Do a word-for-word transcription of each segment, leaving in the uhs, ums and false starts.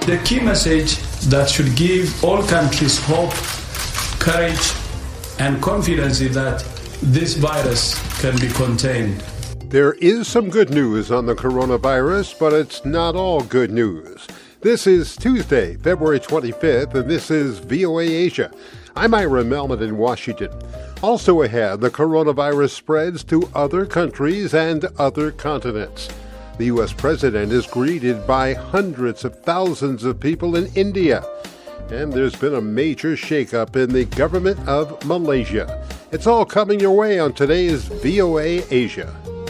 The key message that should give all countries hope, courage, and confidence is that this virus can be contained. There is some good news on the coronavirus, but it's not all good news. This is Tuesday, February twenty-fifth, and this is V O A Asia. I'm Ira Melman in Washington. Also ahead, the coronavirus spreads to other countries and other continents. The U S president is greeted by hundreds of thousands of people in India. And there's been a major shakeup in the government of Malaysia. It's all coming your way on today's V O A Asia.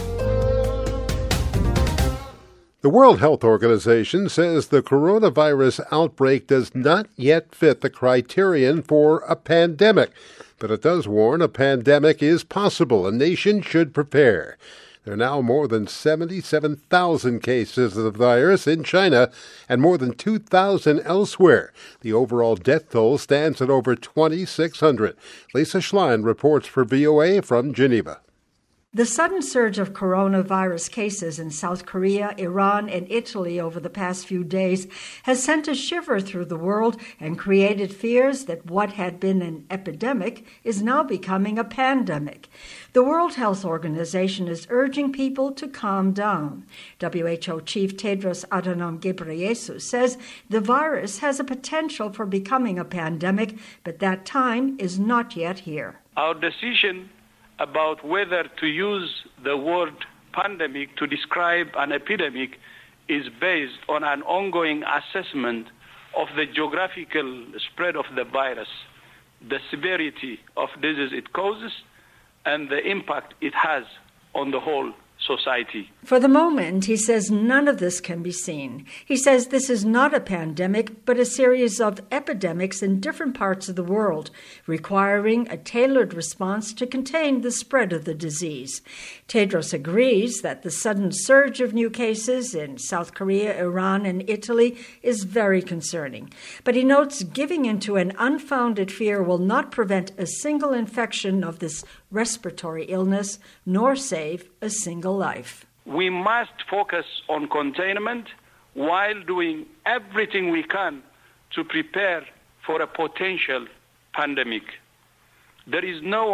The World Health Organization says the coronavirus outbreak does not yet fit the criterion for a pandemic, but it does warn a pandemic is possible. A nation should prepare. There are now more than seventy-seven thousand cases of the virus in China and more than two thousand elsewhere. The overall death toll stands at over twenty-six hundred. Lisa Schlein reports for V O A from Geneva. The sudden surge of coronavirus cases in South Korea, Iran, and Italy over the past few days has sent a shiver through the world and created fears that what had been an epidemic is now becoming a pandemic. The World Health Organization is urging people to calm down. W H O Chief Tedros Adhanom Ghebreyesus says the virus has a potential for becoming a pandemic, but that time is not yet here. Our decision about whether to use the word pandemic to describe an epidemic is based on an ongoing assessment of the geographical spread of the virus, the severity of disease it causes, and the impact it has on the whole society. For the moment, he says none of this can be seen. He says this is not a pandemic, but a series of epidemics in different parts of the world, requiring a tailored response to contain the spread of the disease. Tedros agrees that the sudden surge of new cases in South Korea, Iran, and Italy is very concerning. But he notes giving into an unfounded fear will not prevent a single infection of this respiratory illness, nor save a single life. We must focus on containment while doing everything we can to prepare for a potential pandemic. There is no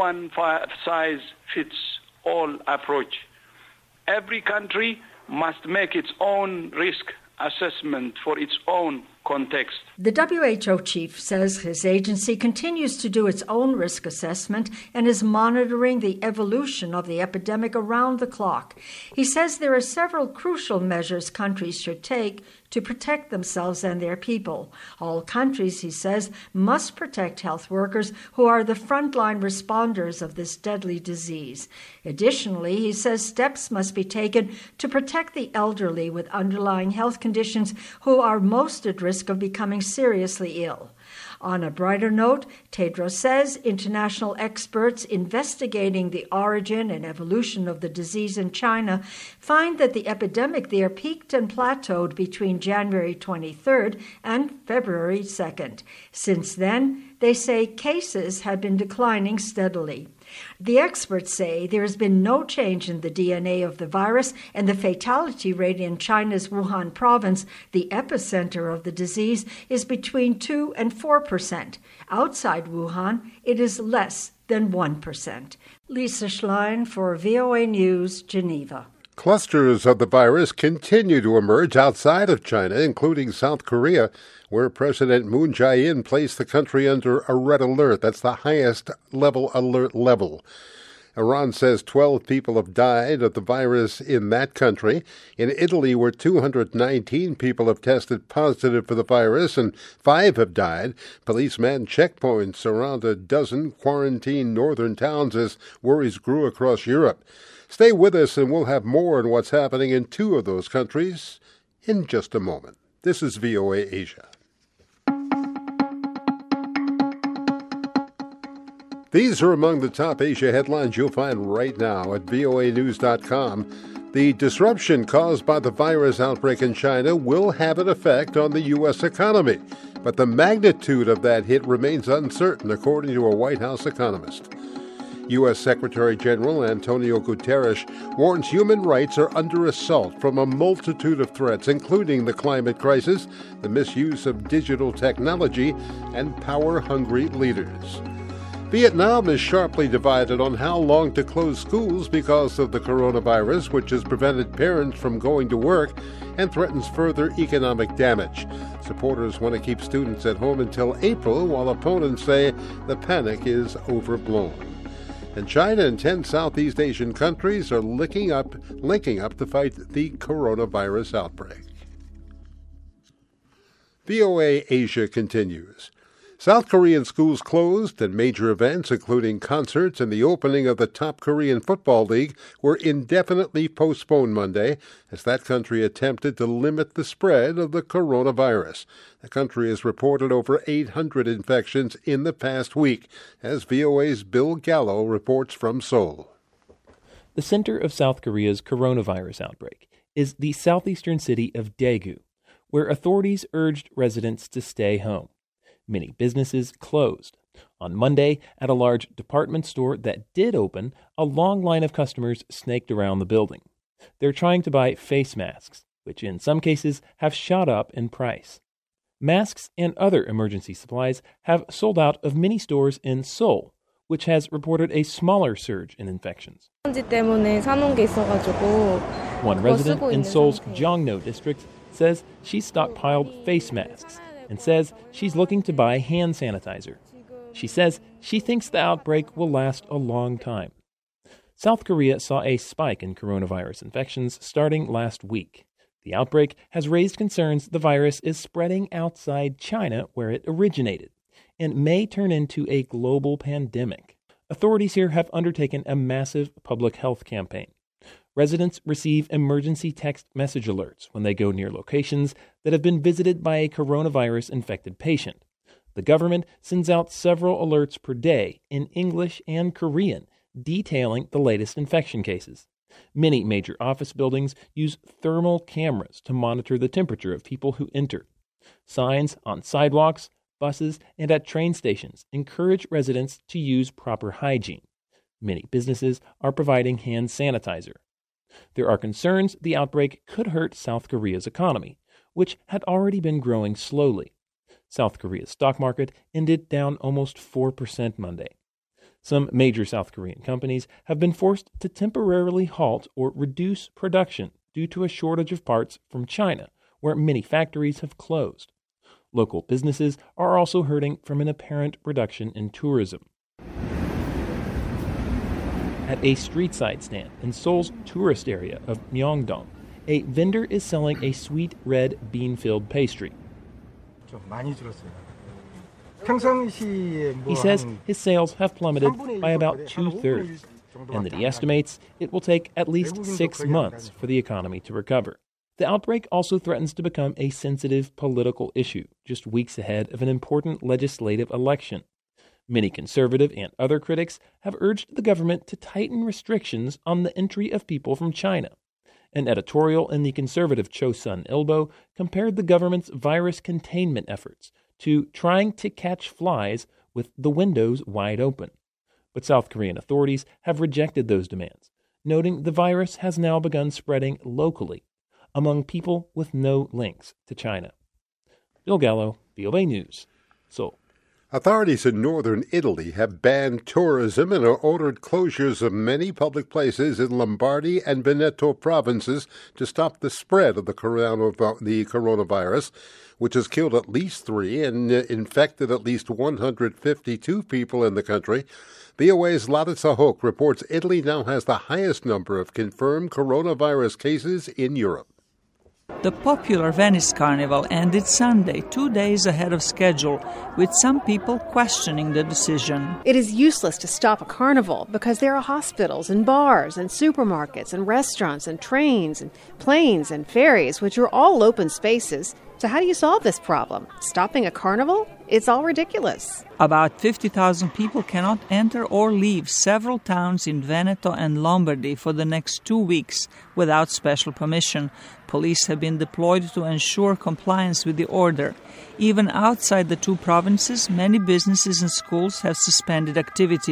one-size-fits-all approach. Every country must make its own risk assessment for its own context. The W H O chief says his agency continues to do its own risk assessment and is monitoring the evolution of the epidemic around the clock. He says there are several crucial measures countries should take to protect themselves and their people. All countries, he says, must protect health workers who are the frontline responders of this deadly disease. Additionally, he says steps must be taken to protect the elderly with underlying health conditions who are most at risk of becoming seriously ill. On a brighter note, Tedros says international experts investigating the origin and evolution of the disease in China find that the epidemic there peaked and plateaued between January twenty-third and February second. Since then, they say cases have been declining steadily. The experts say there has been no change in the D N A of the virus, and the fatality rate in China's Wuhan province, the epicenter of the disease, is between two and four percent. Outside Wuhan, it is less than one percent. Lisa Schlein for V O A News, Geneva. Clusters of the virus continue to emerge outside of China, including South Korea, where President Moon Jae-in placed the country under a red alert. That's the highest level alert level. Iran says twelve people have died of the virus in that country. In Italy, where two hundred nineteen people have tested positive for the virus and five have died, police manned checkpoints around a dozen quarantined northern towns as worries grew across Europe. Stay with us and we'll have more on what's happening in two of those countries in just a moment. This is V O A Asia. These are among the top Asia headlines you'll find right now at V O A news dot com. The disruption caused by the virus outbreak in China will have an effect on the U S economy, but the magnitude of that hit remains uncertain, according to a White House economist. U S. Secretary General Antonio Guterres warns human rights are under assault from a multitude of threats, including the climate crisis, the misuse of digital technology, and power-hungry leaders. Vietnam is sharply divided on how long to close schools because of the coronavirus, which has prevented parents from going to work and threatens further economic damage. Supporters want to keep students at home until April, while opponents say the panic is overblown. And China and ten Southeast Asian countries are linking up, linking up to fight the coronavirus outbreak. V O A Asia continues. South Korean schools closed and major events, including concerts and the opening of the top Korean Football League, were indefinitely postponed Monday as that country attempted to limit the spread of the coronavirus. The country has reported over eight hundred infections in the past week, as V O A's Bill Gallo reports from Seoul. The center of South Korea's coronavirus outbreak is the southeastern city of Daegu, where authorities urged residents to stay home. Many businesses closed. On Monday, at a large department store that did open, a long line of customers snaked around the building. They're trying to buy face masks, which in some cases have shot up in price. Masks and other emergency supplies have sold out of many stores in Seoul, which has reported a smaller surge in infections. One resident in Seoul's Jongno district says she stockpiled face masks and says she's looking to buy hand sanitizer. She says she thinks the outbreak will last a long time. South Korea saw a spike in coronavirus infections starting last week. The outbreak has raised concerns the virus is spreading outside China, where it originated, and may turn into a global pandemic. Authorities here have undertaken a massive public health campaign. Residents receive emergency text message alerts when they go near locations that have been visited by a coronavirus-infected patient. The government sends out several alerts per day in English and Korean, detailing the latest infection cases. Many major office buildings use thermal cameras to monitor the temperature of people who enter. Signs on sidewalks, buses, and at train stations encourage residents to use proper hygiene. Many businesses are providing hand sanitizer. There are concerns the outbreak could hurt South Korea's economy, which had already been growing slowly. South Korea's stock market ended down almost four percent Monday. Some major South Korean companies have been forced to temporarily halt or reduce production due to a shortage of parts from China, where many factories have closed. Local businesses are also hurting from an apparent reduction in tourism. At a street-side stand in Seoul's tourist area of Myeongdong, a vendor is selling a sweet red bean-filled pastry. He says his sales have plummeted by about two-thirds, and that he estimates it will take at least six months for the economy to recover. The outbreak also threatens to become a sensitive political issue just weeks ahead of an important legislative election. Many conservative and other critics have urged the government to tighten restrictions on the entry of people from China. An editorial in the conservative Chosun Ilbo compared the government's virus containment efforts to trying to catch flies with the windows wide open. But South Korean authorities have rejected those demands, noting the virus has now begun spreading locally among people with no links to China. Bill Gallo, V O A News, Seoul. Authorities in northern Italy have banned tourism and ordered closures of many public places in Lombardy and Veneto provinces to stop the spread of the coronavirus, which has killed at least three and infected at least one hundred fifty-two people in the country. V O A's Larissa Hoch reports Italy now has the highest number of confirmed coronavirus cases in Europe. The popular Venice Carnival ended Sunday, two days ahead of schedule, with some people questioning the decision. It is useless to stop a carnival because there are hospitals and bars and supermarkets and restaurants and trains and planes and ferries, which are all open spaces. So how do you solve this problem? Stopping a carnival? It's all ridiculous. About fifty thousand people cannot enter or leave several towns in Veneto and Lombardy for the next two weeks without special permission. Police have been deployed to ensure compliance with the order. Even outside the two provinces, many businesses and schools have suspended activities.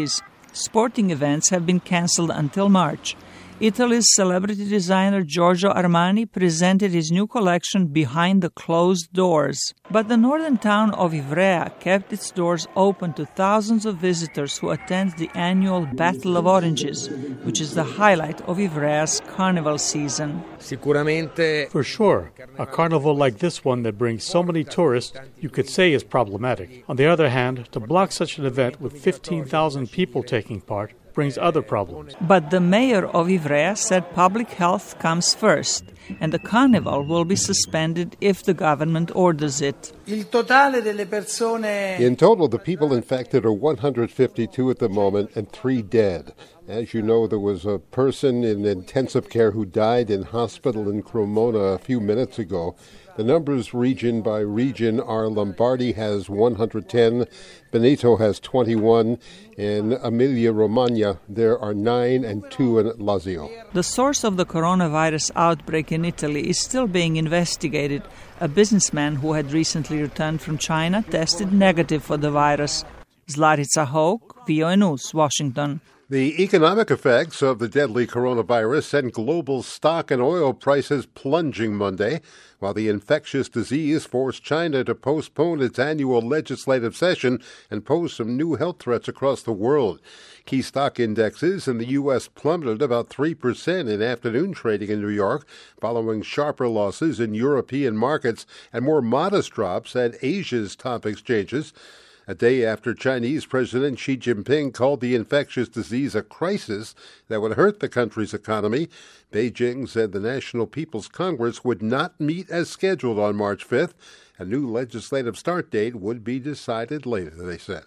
Sporting events have been cancelled until March. Italy's celebrity designer Giorgio Armani presented his new collection behind the closed doors. But the northern town of Ivrea kept its doors open to thousands of visitors who attend the annual Battle of Oranges, which is the highlight of Ivrea's carnival season. For sure, a carnival like this one that brings so many tourists, you could say is problematic. On the other hand, to block such an event with fifteen thousand people taking part brings other problems. But the mayor of Ivrea said public health comes first, and the carnival will be suspended if the government orders it. In total, the people infected are one hundred fifty-two at the moment and three dead. As you know, there was a person in intensive care who died in hospital in Cremona a few minutes ago. The numbers region by region are Lombardy has one hundred ten, Veneto has twenty-one, and Emilia-Romagna there are nine and two in Lazio. The source of the coronavirus outbreak in Italy is still being investigated. A businessman who had recently returned from China tested negative for the virus. Zlatica Hoke, V O A News, Washington. The economic effects of the deadly coronavirus sent global stock and oil prices plunging Monday, while the infectious disease forced China to postpone its annual legislative session and pose some new health threats across the world. Key stock indexes in the U S plummeted about three percent in afternoon trading in New York, following sharper losses in European markets and more modest drops at Asia's top exchanges. A day after Chinese President Xi Jinping called the infectious disease a crisis that would hurt the country's economy, Beijing said the National People's Congress would not meet as scheduled on March fifth. A new legislative start date would be decided later, they said.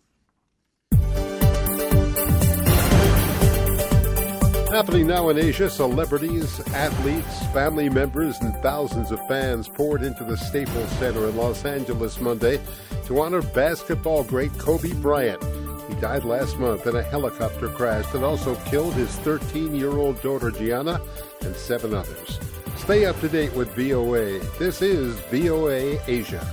Happening now in Asia, celebrities, athletes, family members, and thousands of fans poured into the Staples Center in Los Angeles Monday to honor basketball great Kobe Bryant. He died last month in a helicopter crash that also killed his thirteen-year-old daughter Gianna and seven others. Stay up to date with V O A. This is V O A Asia.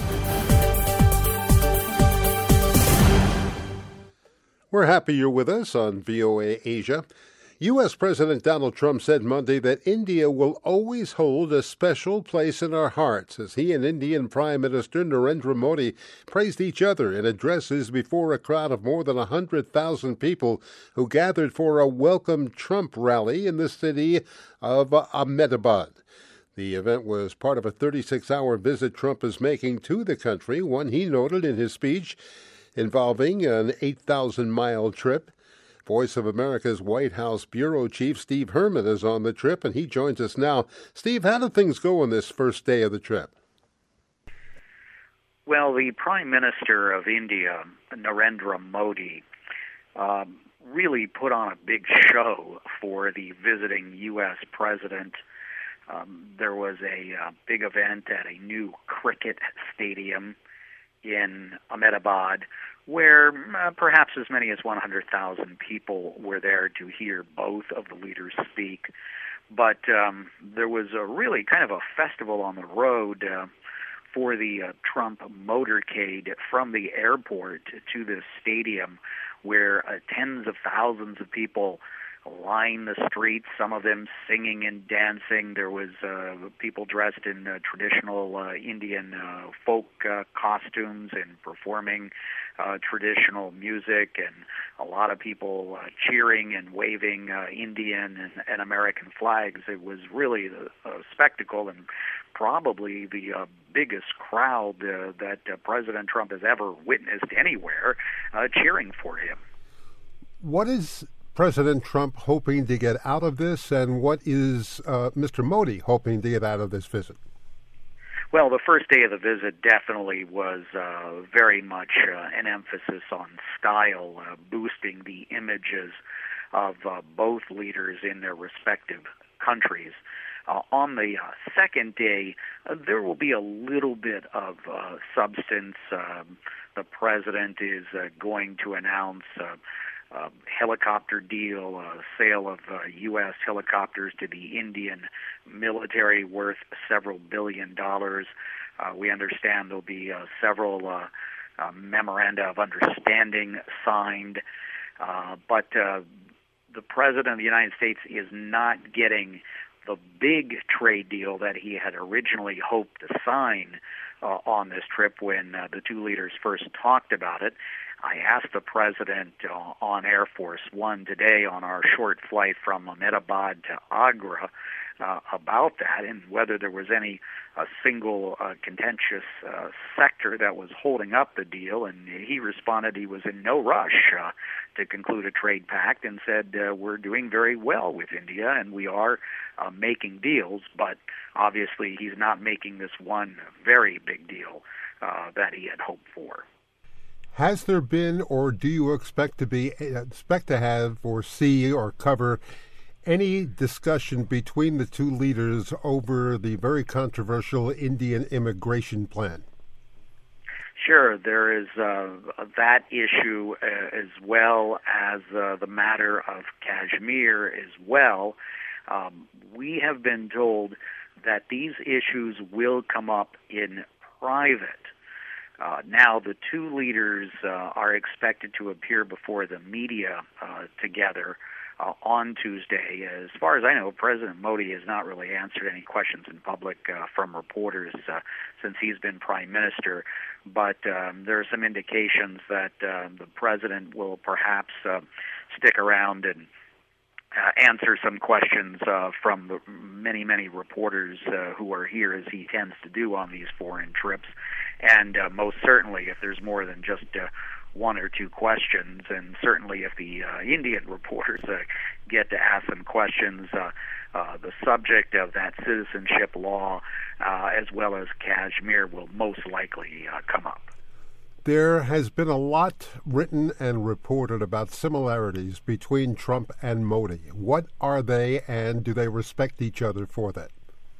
We're happy you're with us on V O A Asia. U S. President Donald Trump said Monday that India will always hold a special place in our hearts as he and Indian Prime Minister Narendra Modi praised each other in addresses before a crowd of more than one hundred thousand people who gathered for a Welcome Trump rally in the city of Ahmedabad. The event was part of a thirty-six hour visit Trump is making to the country, one he noted in his speech involving an eight thousand mile trip. Voice of America's White House Bureau Chief Steve Herman is on the trip, and he joins us now. Steve, how did things go on this first day of the trip? Well, the Prime Minister of India, Narendra Modi, um, really put on a big show for the visiting U S president. Um, there was a uh, big event at a new cricket stadium in Ahmedabad, where uh, perhaps as many as one hundred thousand people were there to hear both of the leaders speak. But um, there was a really kind of a festival on the road uh, for the uh, Trump motorcade from the airport to the stadium, where uh, tens of thousands of people line the streets, some of them singing and dancing. There was uh, people dressed in uh, traditional uh, Indian uh, folk uh, costumes and performing uh, traditional music, and a lot of people uh, cheering and waving uh, Indian and, and American flags. It was really a, a spectacle, and probably the uh, biggest crowd uh, that uh, President Trump has ever witnessed anywhere uh, cheering for him. What is President Trump hoping to get out of this, and what is uh, Mister Modi hoping to get out of this visit? Well, the first day of the visit definitely was uh, very much uh, an emphasis on style, uh, boosting the images of uh, both leaders in their respective countries. Uh, on the uh, second day, uh, there will be a little bit of uh, substance. Um, the president is uh, going to announce uh, Uh, helicopter deal, uh, sale of uh, U S helicopters to the Indian military worth several billion dollars. Uh, we understand there'll be uh, several uh, uh, memoranda of understanding signed. Uh, but uh, the President of the United States is not getting the big trade deal that he had originally hoped to sign uh, on this trip when uh, the two leaders first talked about it. I asked the President uh, on Air Force One today on our short flight from Ahmedabad to Agra uh, about that and whether there was any a single uh, contentious uh, sector that was holding up the deal, and he responded he was in no rush uh, to conclude a trade pact and said uh, we're doing very well with India and we are uh, making deals, but obviously he's not making this one very big deal uh, that he had hoped for. Has there been, or do you expect to be, expect to have, or see, or cover any discussion between the two leaders over the very controversial Indian immigration plan? Sure, there is uh, that issue uh, as well as uh, the matter of Kashmir as well. Um, we have been told that these issues will come up in private. Uh, now, the two leaders uh, are expected to appear before the media uh, together uh, on Tuesday. As far as I know, President Modi has not really answered any questions in public uh, from reporters uh, since he's been prime minister. But um, there are some indications that uh, the president will perhaps uh, stick around and Uh, answer some questions uh, from the many, many reporters uh, who are here, as he tends to do on these foreign trips. And uh, most certainly, if there's more than just uh, one or two questions, and certainly if the uh, Indian reporters uh, get to ask some questions, uh, uh, the subject of that citizenship law, uh, as well as Kashmir, will most likely uh, come up. There has been a lot written and reported about similarities between Trump and Modi. What are they, and do they respect each other for that?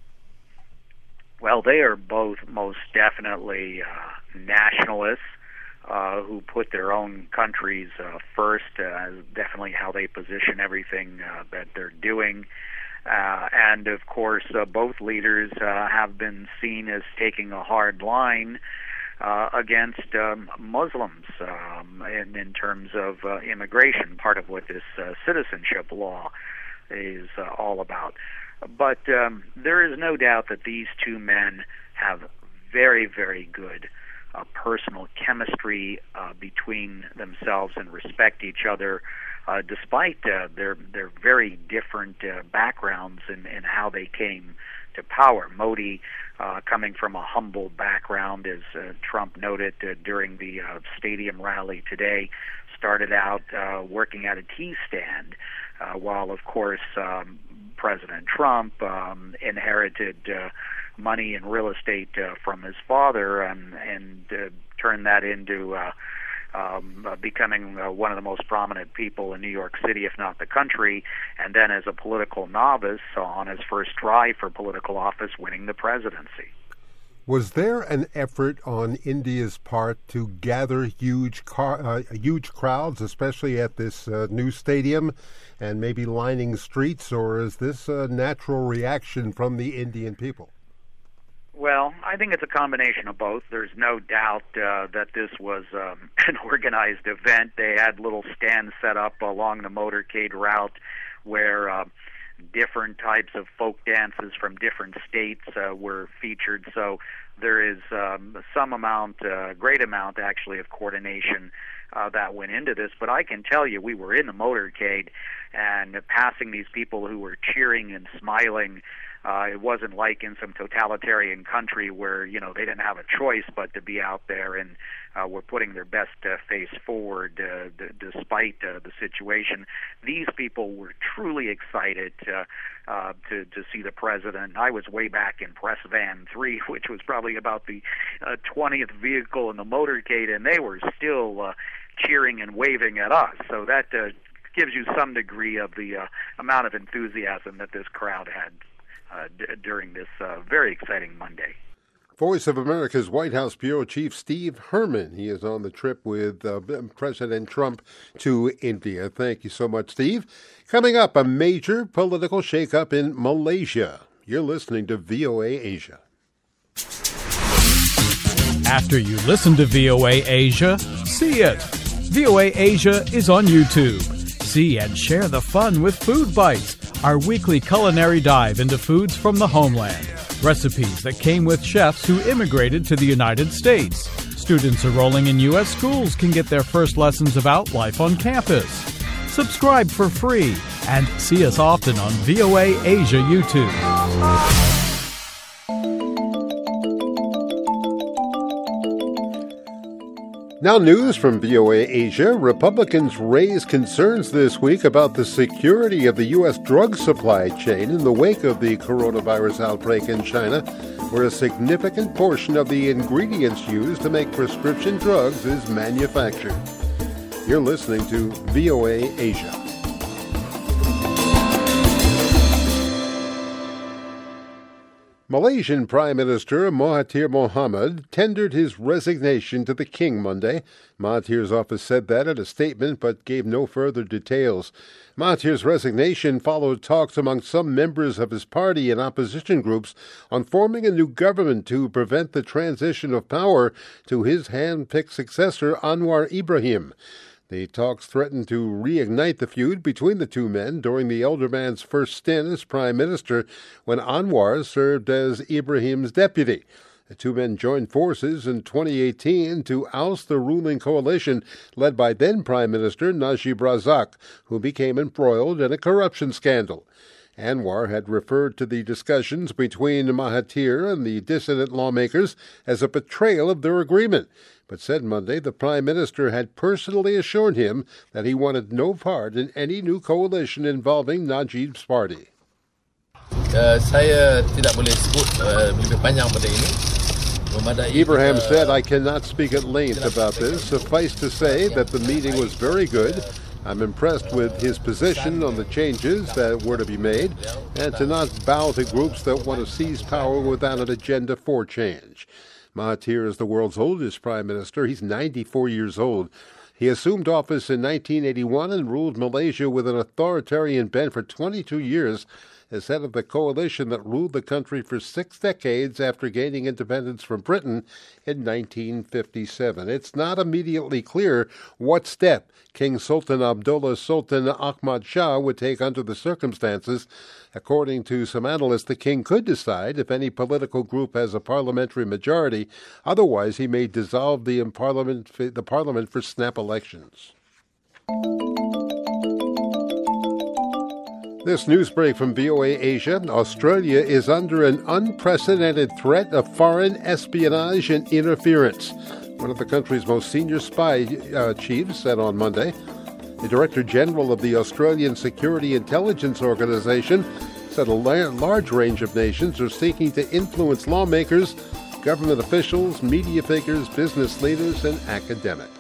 Well, they are both most definitely uh, nationalists uh, who put their own countries uh, first, uh, definitely how they position everything uh, that they're doing. Uh, and, of course, uh, both leaders uh, have been seen as taking a hard line Uh, against um, Muslims um, in, in terms of uh, immigration, part of what this uh, citizenship law is uh, all about. But um, there is no doubt that these two men have very, very good uh, personal chemistry uh, between themselves and respect each other, uh, despite uh, their their very different uh, backgrounds in, in how they came to power. Modi, uh, coming from a humble background, as uh, Trump noted uh, during the uh, stadium rally today, started out uh, working at a tea stand, uh, while, of course, um, President Trump um, inherited uh, money and real estate uh, from his father and, and uh, turned that into uh, Um, uh, becoming uh, one of the most prominent people in New York City, if not the country, and then as a political novice uh, on his first try for political office, winning the presidency. Was there an effort on India's part to gather huge car, uh, huge crowds, especially at this uh, new stadium, and maybe lining streets, or is this a natural reaction from the Indian people? Well, I think it's a combination of both. There's no doubt uh, that this was um, an organized event. They had little stands set up along the motorcade route where uh, different types of folk dances from different states uh, were featured. So there is um, some amount, a uh, great amount actually, of coordination uh, that went into this. But I can tell you, we were in the motorcade and passing these people who were cheering and smiling. Uh, it wasn't like in some totalitarian country where, you know, they didn't have a choice but to be out there and uh, were putting their best uh, face forward uh, d- despite uh, the situation. These people were truly excited uh, uh, to, to see the president. I was way back in Press Van three, which was probably about the uh, twentieth vehicle in the motorcade, and they were still uh, cheering and waving at us. So that uh, gives you some degree of the uh, amount of enthusiasm that this crowd had Uh, d- during this uh, very exciting Monday. Voice of America's White House Bureau Chief Steve Herman. He is on the trip with uh, President Trump to India. Thank you so much, Steve. Coming up, a major political shakeup in Malaysia. You're listening to V O A Asia. After you listen to V O A Asia, see it. V O A Asia is on YouTube. See and share the fun with Food Bites, our weekly culinary dive into foods from the homeland. Recipes that came with chefs who immigrated to the United States. Students enrolling in U S schools can get their first lessons about life on campus. Subscribe for free and see us often on V O A Asia YouTube. Now news from V O A Asia. Republicans raised concerns this week about the security of the U S drug supply chain in the wake of the coronavirus outbreak in China, where a significant portion of the ingredients used to make prescription drugs is manufactured. You're listening to V O A Asia. Malaysian Prime Minister Mahathir Mohamad tendered his resignation to the King Monday. Mahathir's office said that in a statement, but gave no further details. Mahathir's resignation followed talks among some members of his party and opposition groups on forming a new government to prevent the transition of power to his hand-picked successor, Anwar Ibrahim. The talks threatened to reignite the feud between the two men during the elder man's first stint as prime minister, when Anwar served as Ibrahim's deputy. The two men joined forces in twenty eighteen to oust the ruling coalition led by then Prime Minister Najib Razak, who became embroiled in a corruption scandal. Anwar had referred to the discussions between Mahathir and the dissident lawmakers as a betrayal of their agreement, but said Monday the Prime Minister had personally assured him that he wanted no part in any new coalition involving Najib's party. Uh, saya tidak boleh sebut uh, lebih panjang pada ini. Ibrahim said, I cannot speak at length about this. Suffice to say that the meeting was very good. I'm impressed with his position on the changes that were to be made and to not bow to groups that want to seize power without an agenda for change. Mahathir is the world's oldest prime minister. He's ninety-four years old. He assumed office in nineteen eighty-one and ruled Malaysia with an authoritarian bent for twenty-two years as head of the coalition that ruled the country for six decades after gaining independence from Britain in nineteen fifty-seven. It's not immediately clear what step King Sultan Abdullah Sultan Ahmad Shah would take under the circumstances. According to some analysts, the king could decide if any political group has a parliamentary majority. Otherwise, he may dissolve the parliament, the parliament for snap elections. This news break from V O A Asia. Australia is under an unprecedented threat of foreign espionage and interference. One of the country's most senior spy uh, chiefs said on Monday. The Director General of the Australian Security Intelligence Organisation said a la- large range of nations are seeking to influence lawmakers, government officials, media figures, business leaders, and academics.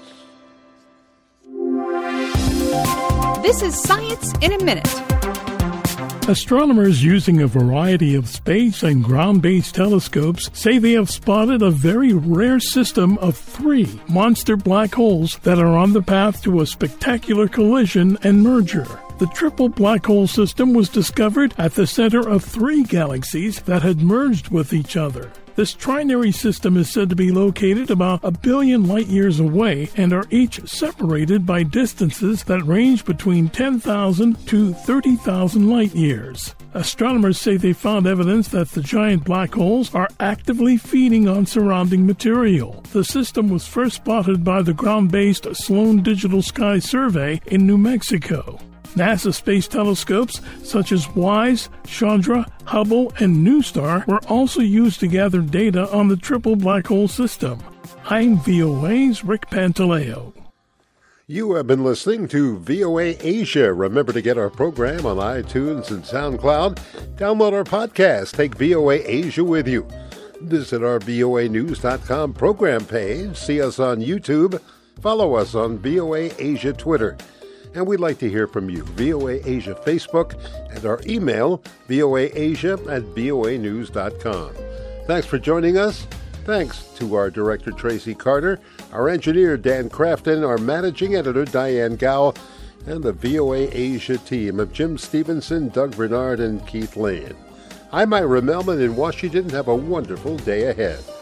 This is Science in a Minute. Astronomers using a variety of space and ground-based telescopes say they have spotted a very rare system of three monster black holes that are on the path to a spectacular collision and merger. The triple black hole system was discovered at the center of three galaxies that had merged with each other. This trinary system is said to be located about a billion light-years away and are each separated by distances that range between ten thousand to thirty thousand light-years. Astronomers say they found evidence that the giant black holes are actively feeding on surrounding material. The system was first spotted by the ground-based Sloan Digital Sky Survey in New Mexico. NASA space telescopes such as WISE, Chandra, Hubble, and NuSTAR were also used to gather data on the triple black hole system. I'm V O A's Rick Pantaleo. You have been listening to V O A Asia. Remember to get our program on iTunes and SoundCloud. Download our podcast. Take V O A Asia with you. Visit our V O A news dot com program page. See us on YouTube. Follow us on V O A Asia Twitter. And we'd like to hear from you. V O A Asia Facebook and our email, voaasia at voa news dot com. Thanks for joining us. Thanks to our director, Tracy Carter, our engineer, Dan Crafton, our managing editor, Diane Gow, and the V O A Asia team of Jim Stevenson, Doug Bernard, and Keith Lane. I'm Ira Melman in Washington. Have a wonderful day ahead.